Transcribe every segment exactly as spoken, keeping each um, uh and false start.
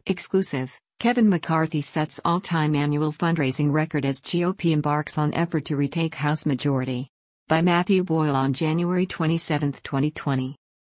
Exclusive, Kevin McCarthy sets all-time annual fundraising record as G O P embarks on effort to retake House majority. By Matthew Boyle on January twenty-seventh, twenty twenty.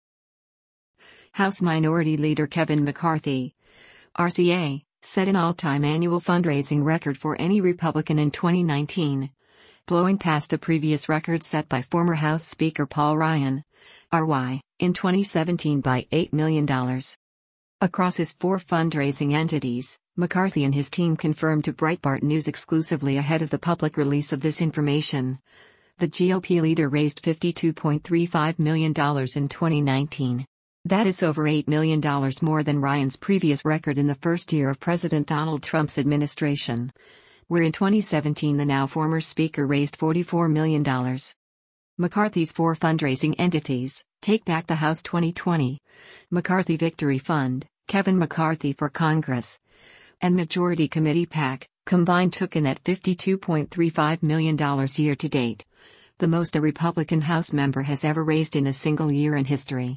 House Minority Leader Kevin McCarthy, R C A, set an all-time annual fundraising record for any Republican in twenty nineteen, blowing past a previous record set by former House Speaker Paul Ryan, R Y, in twenty seventeen by eight million dollars. Across his four fundraising entities, McCarthy and his team confirmed to Breitbart News exclusively ahead of the public release of this information. The G O P leader raised fifty-two point three five million dollars in twenty nineteen. That is over eight million dollars more than Ryan's previous record in the first year of President Donald Trump's administration, where in twenty seventeen the now former speaker raised forty-four million dollars. McCarthy's four fundraising entities, Take Back the House twenty twenty, McCarthy Victory Fund, Kevin McCarthy for Congress, and Majority Committee PAC, combined took in that fifty-two point three five million dollars year to date, the most a Republican House member has ever raised in a single year in history.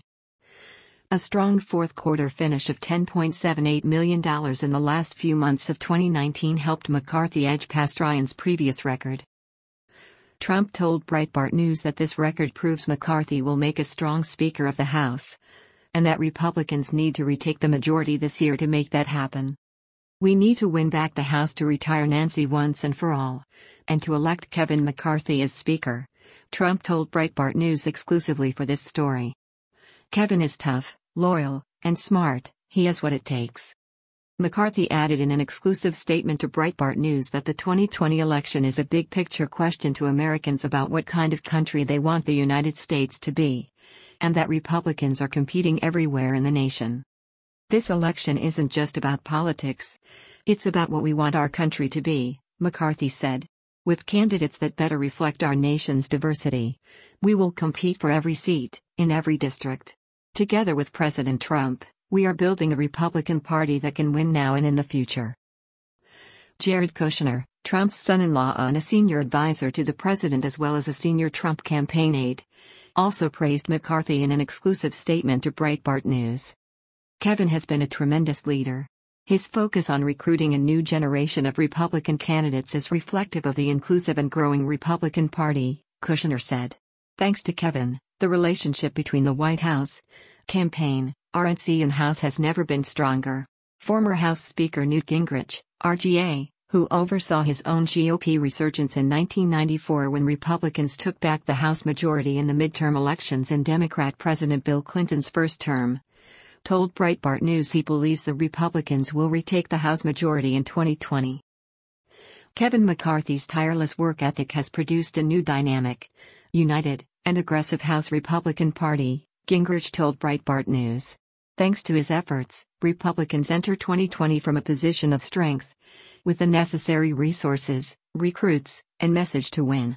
A strong fourth quarter finish of ten point seven eight million dollars in the last few months of twenty nineteen helped McCarthy edge past Ryan's previous record. Trump told Breitbart News that this record proves McCarthy will make a strong Speaker of the House, and that Republicans need to retake the majority this year to make that happen. We need to win back the House to retire Nancy once and for all, and to elect Kevin McCarthy as Speaker, Trump told Breitbart News exclusively for this story. Kevin is tough, loyal, and smart. He has what it takes. McCarthy added in an exclusive statement to Breitbart News that the twenty twenty election is a big-picture question to Americans about what kind of country they want the United States to be, and that Republicans are competing everywhere in the nation. This election isn't just about politics, it's about what we want our country to be, McCarthy said. With candidates that better reflect our nation's diversity, we will compete for every seat, in every district. Together with President Trump, we are building a Republican Party that can win now and in the future. Jared Kushner, Trump's son-in-law and a senior advisor to the president as well as a senior Trump campaign aide, also praised McCarthy in an exclusive statement to Breitbart News. Kevin has been a tremendous leader. His focus on recruiting a new generation of Republican candidates is reflective of the inclusive and growing Republican Party, Kushner said. Thanks to Kevin, the relationship between the White House, campaign, R N C and House has never been stronger. Former House Speaker Newt Gingrich, R G A, who oversaw his own G O P resurgence in nineteen ninety-four when Republicans took back the House majority in the midterm elections in Democrat President Bill Clinton's first term, told Breitbart News he believes the Republicans will retake the House majority in twenty twenty. Kevin McCarthy's tireless work ethic has produced a new dynamic, united, and aggressive House Republican Party, Gingrich told Breitbart News. Thanks to his efforts, Republicans enter twenty twenty from a position of strength, with the necessary resources, recruits, and message to win.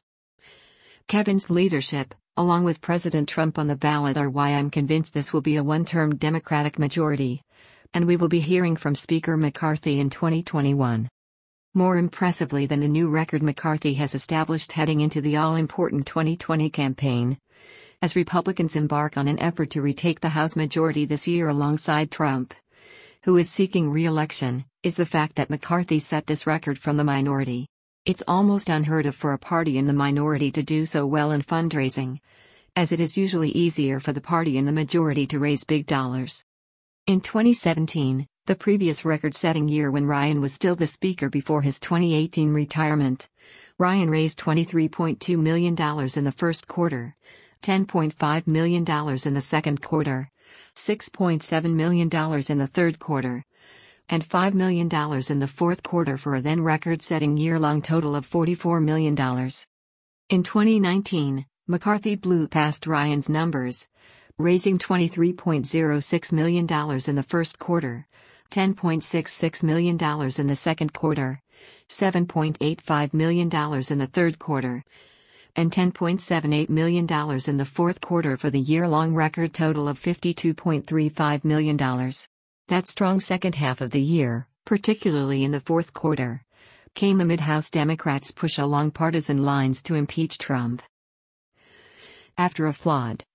Kevin's leadership, along with President Trump on the ballot, are why I'm convinced this will be a one-term Democratic majority, and we will be hearing from Speaker McCarthy in twenty twenty-one. More impressively than the new record McCarthy has established heading into the all-important twenty twenty campaign, as Republicans embark on an effort to retake the House majority this year alongside Trump, who is seeking re-election, is the fact that McCarthy set this record from the minority. It's almost unheard of for a party in the minority to do so well in fundraising, as it is usually easier for the party in the majority to raise big dollars. In twenty seventeen, the previous record-setting year when Ryan was still the Speaker before his twenty eighteen retirement, Ryan raised twenty-three point two million dollars in the first quarter, ten point five million dollars in the second quarter, six point seven million dollars in the third quarter, and five million dollars in the fourth quarter for a then record-setting year-long total of forty-four million dollars. In twenty nineteen, McCarthy blew past Ryan's numbers, raising twenty-three point zero six million dollars in the first quarter, ten point six six million dollars in the second quarter, seven point eight five million dollars in the third quarter, and ten point seven eight million dollars in the fourth quarter for the year-long record total of fifty-two point three five million dollars. That strong second half of the year, particularly in the fourth quarter, came amid House Democrats' push along partisan lines to impeach Trump. After a flawed,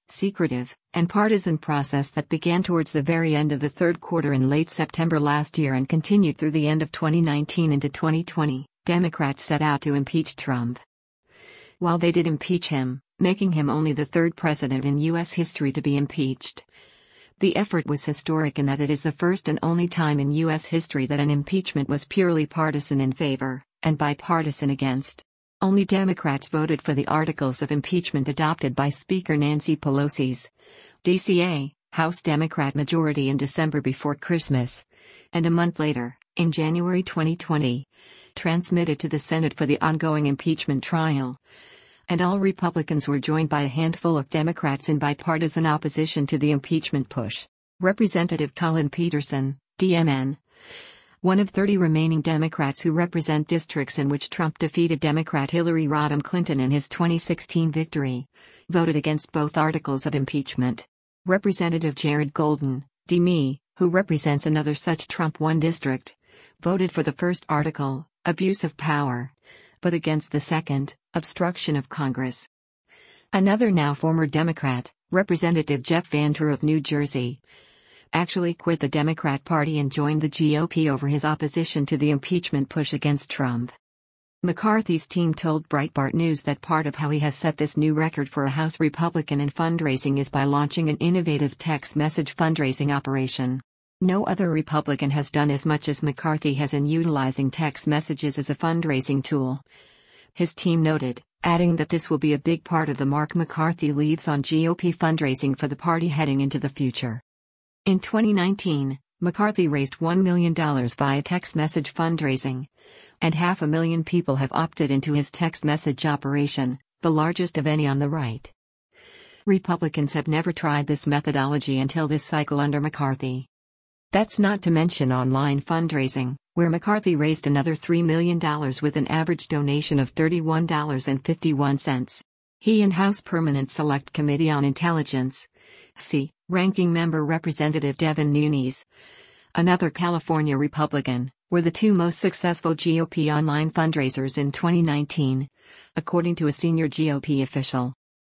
secretive, and partisan process that began towards the very end of the third quarter in late September last year and continued through the end of twenty nineteen into twenty twenty, Democrats set out to impeach Trump. While they did impeach him, making him only the third president in U S history to be impeached. The effort was historic in that it is the first and only time in U S history that an impeachment was purely partisan in favor, and bipartisan against. Only Democrats voted for the articles of impeachment adopted by Speaker Nancy Pelosi's D C A, House Democrat majority in December before Christmas, and a month later, in January twenty twenty, transmitted to the Senate for the ongoing impeachment trial. And all Republicans were joined by a handful of Democrats in bipartisan opposition to the impeachment push. Representative Collin Peterson, D M N, one of thirty remaining Democrats who represent districts in which Trump defeated Democrat Hillary Rodham Clinton in his twenty sixteen victory, voted against both articles of impeachment. Representative Jared Golden, D M E, who represents another such Trump-won district, voted for the first article, abuse of power, but against the second, obstruction of Congress. Another now former Democrat, Representative Jeff Van Drew of New Jersey, actually quit the Democrat Party and joined the G O P over his opposition to the impeachment push against Trump. McCarthy's team told Breitbart News that part of how he has set this new record for a House Republican in fundraising is by launching an innovative text message fundraising operation. No other Republican has done as much as McCarthy has in utilizing text messages as a fundraising tool. His team noted, adding that this will be a big part of the mark McCarthy leaves on G O P fundraising for the party heading into the future. In twenty nineteen, McCarthy raised one million dollars via text message fundraising, and half a million people have opted into his text message operation, the largest of any on the right. Republicans have never tried this methodology until this cycle under McCarthy. That's not to mention online fundraising, where McCarthy raised another three million dollars with an average donation of thirty-one dollars and fifty-one cents. He and House Permanent Select Committee on Intelligence, C, Ranking Member Representative Devin Nunes, another California Republican, were the two most successful G O P online fundraisers in twenty nineteen, according to a senior G O P official.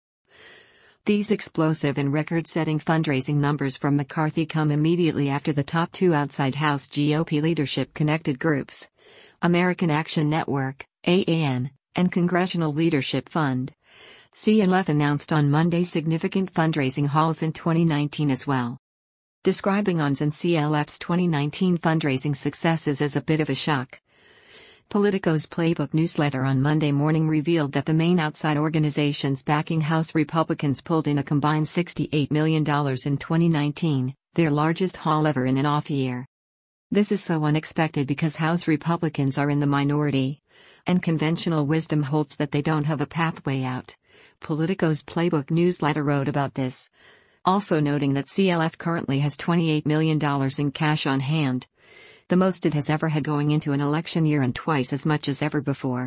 These explosive and record-setting fundraising numbers from McCarthy come immediately after the top two outside House G O P leadership-connected groups, American Action Network, A A N, and Congressional Leadership Fund, C L F announced on Monday significant fundraising hauls in twenty nineteen as well. Describing O N S and C L F's twenty nineteen fundraising successes as a bit of a shock, Politico's Playbook newsletter on Monday morning revealed that the main outside organizations backing House Republicans pulled in a combined sixty-eight million dollars in twenty nineteen, their largest haul ever in an off-year. This is so unexpected because House Republicans are in the minority, and conventional wisdom holds that they don't have a pathway out. Politico's Playbook newsletter wrote about this, also noting that C L F currently has twenty-eight million dollars in cash on hand, the most it has ever had going into an election year and twice as much as ever before.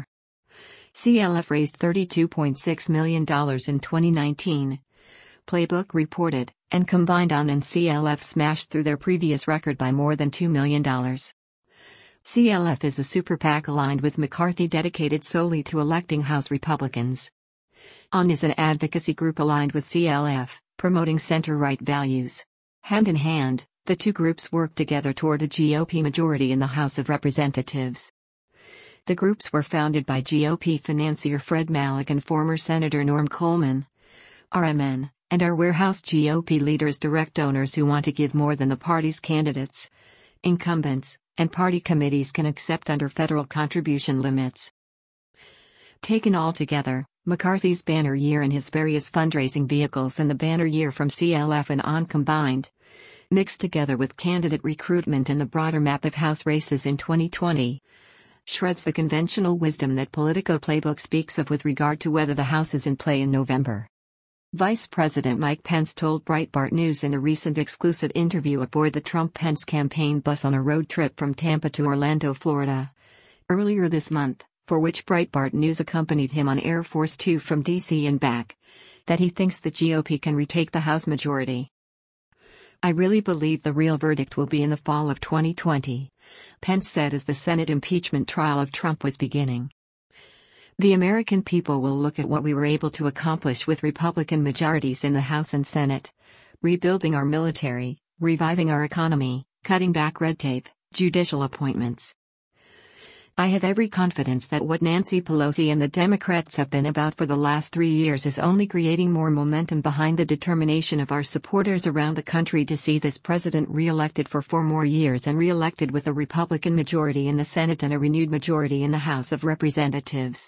C L F raised thirty-two point six million dollars in twenty nineteen, Playbook reported, and combined O N and C L F smashed through their previous record by more than two million dollars. C L F is a super PAC aligned with McCarthy dedicated solely to electing House Republicans. O N is an advocacy group aligned with C L F, promoting center-right values. Hand in hand, the two groups work together toward a G O P majority in the House of Representatives. The groups were founded by G O P financier Fred Malek and former Senator Norm Coleman, R M N, and are where House G O P leaders direct donors who want to give more than the party's candidates, incumbents, and party committees can accept under federal contribution limits. Taken all together, McCarthy's banner year and his various fundraising vehicles and the banner year from C L F and O N combined, mixed together with candidate recruitment and the broader map of House races in twenty twenty, shreds the conventional wisdom that Politico Playbook speaks of with regard to whether the House is in play in November. Vice President Mike Pence told Breitbart News in a recent exclusive interview aboard the Trump-Pence campaign bus on a road trip from Tampa to Orlando, Florida, earlier this month, for which Breitbart News accompanied him on Air Force Two from D C and back, that he thinks the G O P can retake the House majority. "I really believe the real verdict will be in the fall of twenty twenty, Pence said as the Senate impeachment trial of Trump was beginning. The American people will look at what we were able to accomplish with Republican majorities in the House and Senate. Rebuilding our military, reviving our economy, cutting back red tape, judicial appointments. I have every confidence that what Nancy Pelosi and the Democrats have been about for the last three years is only creating more momentum behind the determination of our supporters around the country to see this president re-elected for four more years and re-elected with a Republican majority in the Senate and a renewed majority in the House of Representatives.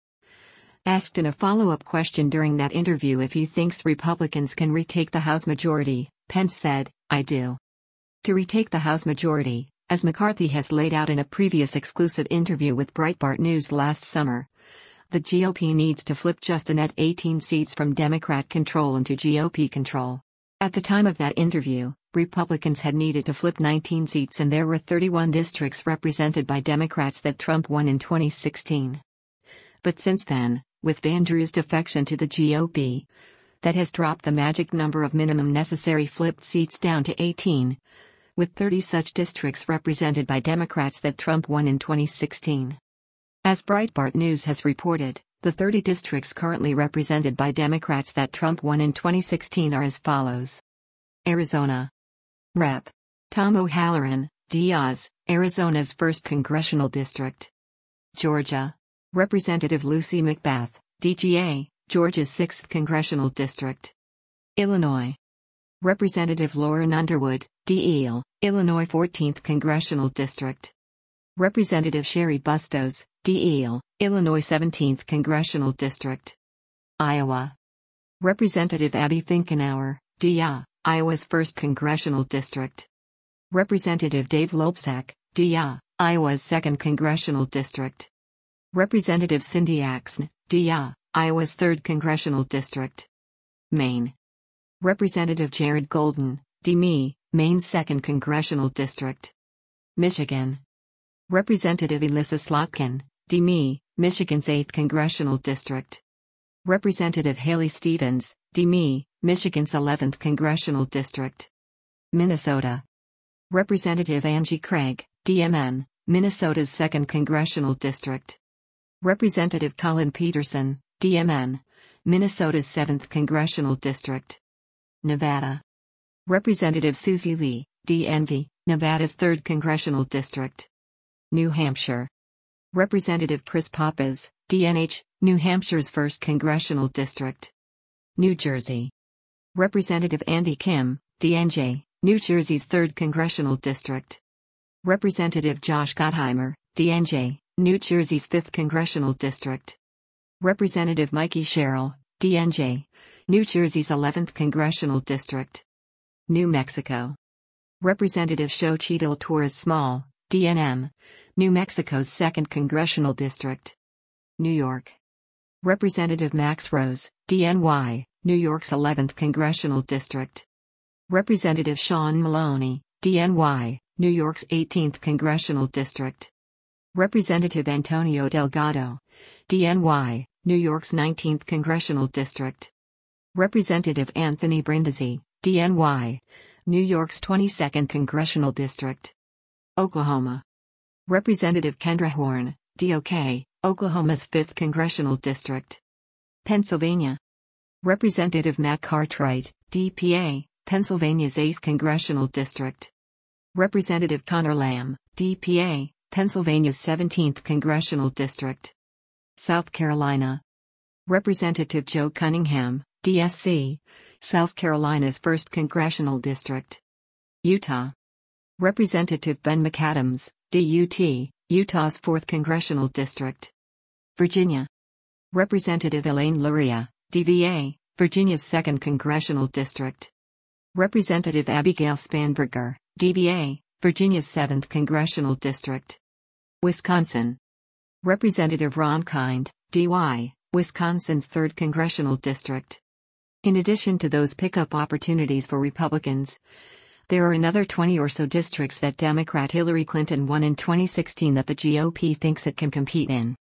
Asked in a follow-up question during that interview if he thinks Republicans can retake the House majority, Pence said, "I do." To retake the House majority, as McCarthy has laid out in a previous exclusive interview with Breitbart News last summer, the G O P needs to flip just a net eighteen seats from Democrat control into G O P control. At the time of that interview, Republicans had needed to flip nineteen seats and there were thirty-one districts represented by Democrats that Trump won in twenty sixteen. But since then, with Van Drew's defection to the G O P, that has dropped the magic number of minimum necessary flipped seats down to eighteen. With thirty such districts represented by Democrats that Trump won in twenty sixteen. As Breitbart News has reported, the thirty districts currently represented by Democrats that Trump won in twenty sixteen are as follows. Arizona. Representative Tom O'Halloran, Diaz, Arizona's first congressional district. Georgia. Representative Lucy McBath, D G A, Georgia's sixth congressional district. Illinois. Representative Lauren Underwood, D E L, Illinois fourteenth Congressional District. Representative Sherry Bustos, D E L, Illinois seventeenth Congressional District. Iowa. Representative Abby Finkenauer, D A, Iowa's first Congressional District. Representative Dave Loebsack, D A, Iowa's second Congressional District. Representative Cindy Axne, D A, Iowa's third Congressional District. Maine. Representative Jared Golden, D M E, Maine's second Congressional District. Michigan. Representative Elissa Slotkin, D M E, Michigan's eighth Congressional District. Representative Haley Stevens, D M E, Michigan's eleventh Congressional District. Minnesota. Representative Angie Craig, D M N, Minnesota's second Congressional District. Representative Colin Peterson, D M N, Minnesota's seventh Congressional District. Nevada. Representative Susie Lee, D N V, Nevada's third Congressional District. New Hampshire. Representative Chris Pappas, D N H, New Hampshire's first Congressional District. New Jersey. Representative Andy Kim, D N J, New Jersey's third Congressional District. Representative Josh Gottheimer, D N J, New Jersey's fifth Congressional District. Representative Mikey Sherrill, D N J, New Jersey's eleventh Congressional District. New Mexico. Representative Xochitl Torres Small, D N M, New Mexico's second Congressional District. New York. Representative Max Rose, D N Y, New York's eleventh Congressional District. Representative Sean Maloney, D N Y, New York's eighteenth Congressional District. Representative Antonio Delgado, D N Y, New York's nineteenth Congressional District. Representative Anthony Brindisi, D N Y, New York's twenty-second Congressional District. Oklahoma. Representative Kendra Horn, D O K, Oklahoma's fifth Congressional District. Pennsylvania. Representative Matt Cartwright, D P A, Pennsylvania's eighth Congressional District. Representative Connor Lamb, D P A, Pennsylvania's seventeenth Congressional District. South Carolina. Representative Joe Cunningham, D S C, South Carolina's first Congressional District. Utah. Representative Ben McAdams, D U T, Utah's fourth Congressional District. Virginia. Representative Elaine Luria, D V A, Virginia's second Congressional District. Representative Abigail Spanberger, D B A, Virginia's seventh Congressional District. Wisconsin. Representative Ron Kind, D Y, Wisconsin's third Congressional District. In addition to those pickup opportunities for Republicans, there are another twenty or so districts that Democrat Hillary Clinton won in twenty sixteen that the G O P thinks it can compete in.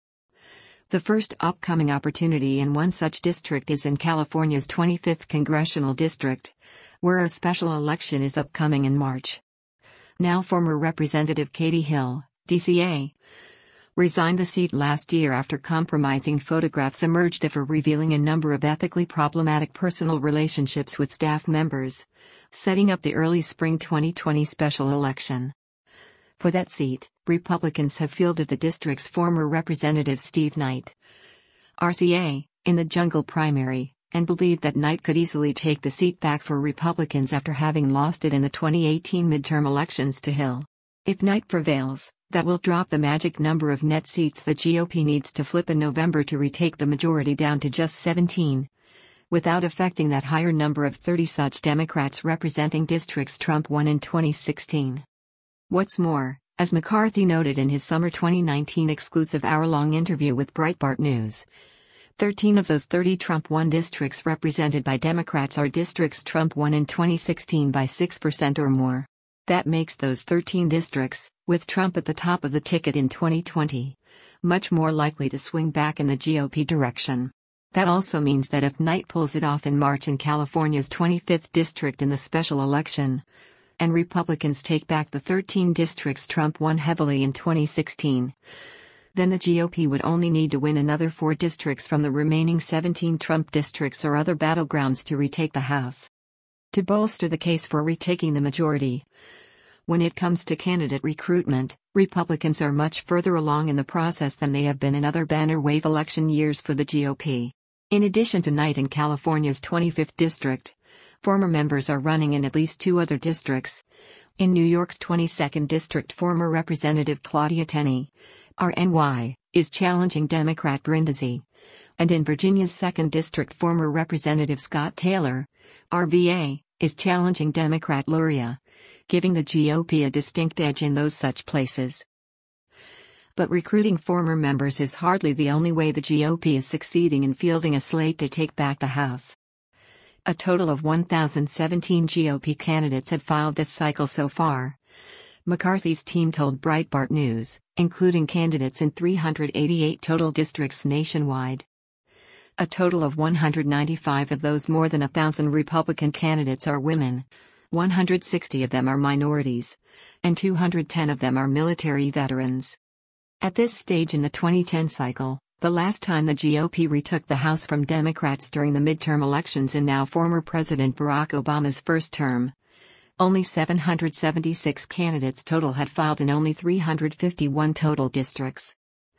The first upcoming opportunity in one such district is in California's twenty-fifth Congressional District, where a special election is upcoming in March. Now former Representative Katie Hill, D C A, resigned the seat last year after compromising photographs emerged of her revealing a number of ethically problematic personal relationships with staff members, setting up the early spring twenty twenty special election. For that seat, Republicans have fielded the district's former representative Steve Knight, R C A, in the jungle primary, and believe that Knight could easily take the seat back for Republicans after having lost it in the twenty eighteen midterm elections to Hill. If Knight prevails, that will drop the magic number of net seats the G O P needs to flip in November to retake the majority down to just seventeen, without affecting that higher number of thirty such Democrats representing districts Trump won in twenty sixteen. What's more, as McCarthy noted in his summer twenty nineteen exclusive hour-long interview with Breitbart News, thirteen of those thirty Trump won districts represented by Democrats are districts Trump won in twenty sixteen by six percent or more. That makes those thirteen districts, with Trump at the top of the ticket in twenty twenty, much more likely to swing back in the G O P direction. That also means that if Knight pulls it off in March in California's twenty-fifth district in the special election, and Republicans take back the thirteen districts Trump won heavily in twenty sixteen, then the G O P would only need to win another four districts from the remaining seventeen Trump districts or other battlegrounds to retake the House. To bolster the case for retaking the majority, when it comes to candidate recruitment, Republicans are much further along in the process than they have been in other banner wave election years for the G O P. In addition to Knight in California's twenty-fifth district, former members are running in at least two other districts. In New York's twenty-second district, former Representative Claudia Tenney, R N Y, is challenging Democrat Brindisi. And in Virginia's second district, former Representative Scott Taylor, R V A, is challenging Democrat Luria, giving the G O P a distinct edge in those such places. But recruiting former members is hardly the only way the G O P is succeeding in fielding a slate to take back the House. A total of one thousand seventeen G O P candidates have filed this cycle so far, McCarthy's team told Breitbart News, including candidates in three hundred eighty-eight total districts nationwide. A total of one hundred ninety-five of those more than a thousand Republican candidates are women, one hundred sixty of them are minorities, and two hundred ten of them are military veterans. At this stage in the twenty ten cycle, the last time the G O P retook the House from Democrats during the midterm elections in now former President Barack Obama's first term, only seven hundred seventy-six candidates total had filed in only three hundred fifty-one total districts.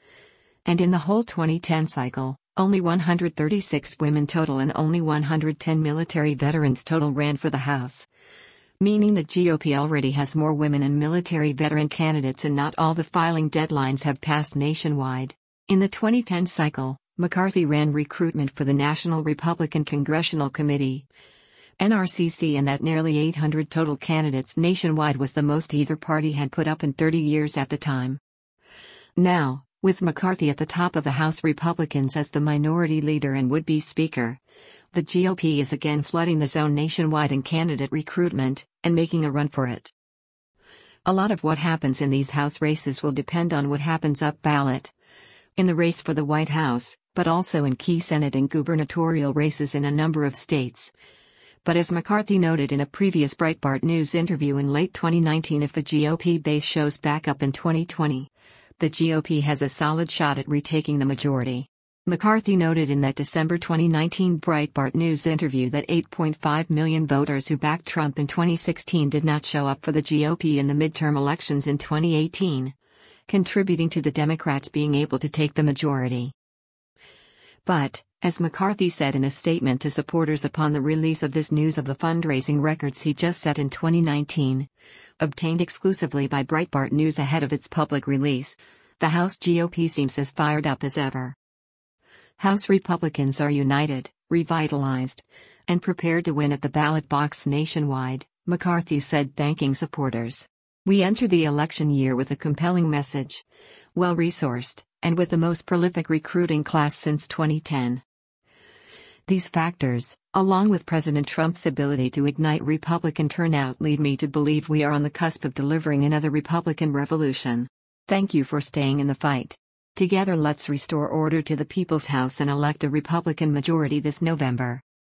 And in the whole twenty ten cycle, only one hundred thirty-six women total and only one hundred ten military veterans total ran for the House, meaning the G O P already has more women and military veteran candidates, and not all the filing deadlines have passed nationwide. In the twenty ten cycle, McCarthy ran recruitment for the National Republican Congressional Committee, N R C C, and that nearly eight hundred total candidates nationwide was the most either party had put up in thirty years at the time. Now, with McCarthy at the top of the House, Republicans as the minority leader and would-be speaker, the G O P is again flooding the zone nationwide in candidate recruitment, and making a run for it. A lot of what happens in these House races will depend on what happens up ballot, in the race for the White House, but also in key Senate and gubernatorial races in a number of states. But as McCarthy noted in a previous Breitbart News interview in late twenty nineteen, if the G O P base shows back up in twenty twenty, the G O P has a solid shot at retaking the majority. McCarthy noted in that December twenty nineteen Breitbart News interview that eight point five million voters who backed Trump in twenty sixteen did not show up for the G O P in the midterm elections in twenty eighteen, contributing to the Democrats being able to take the majority. But, as McCarthy said in a statement to supporters upon the release of this news of the fundraising records he just set in twenty nineteen, obtained exclusively by Breitbart News ahead of its public release, the House G O P seems as fired up as ever. House Republicans are united, revitalized, and prepared to win at the ballot box nationwide, McCarthy said, thanking supporters. We enter the election year with a compelling message, well-resourced, and with the most prolific recruiting class since twenty ten. These factors, along with President Trump's ability to ignite Republican turnout, lead me to believe we are on the cusp of delivering another Republican revolution. Thank you for staying in the fight. Together let's restore order to the People's House and elect a Republican majority this November.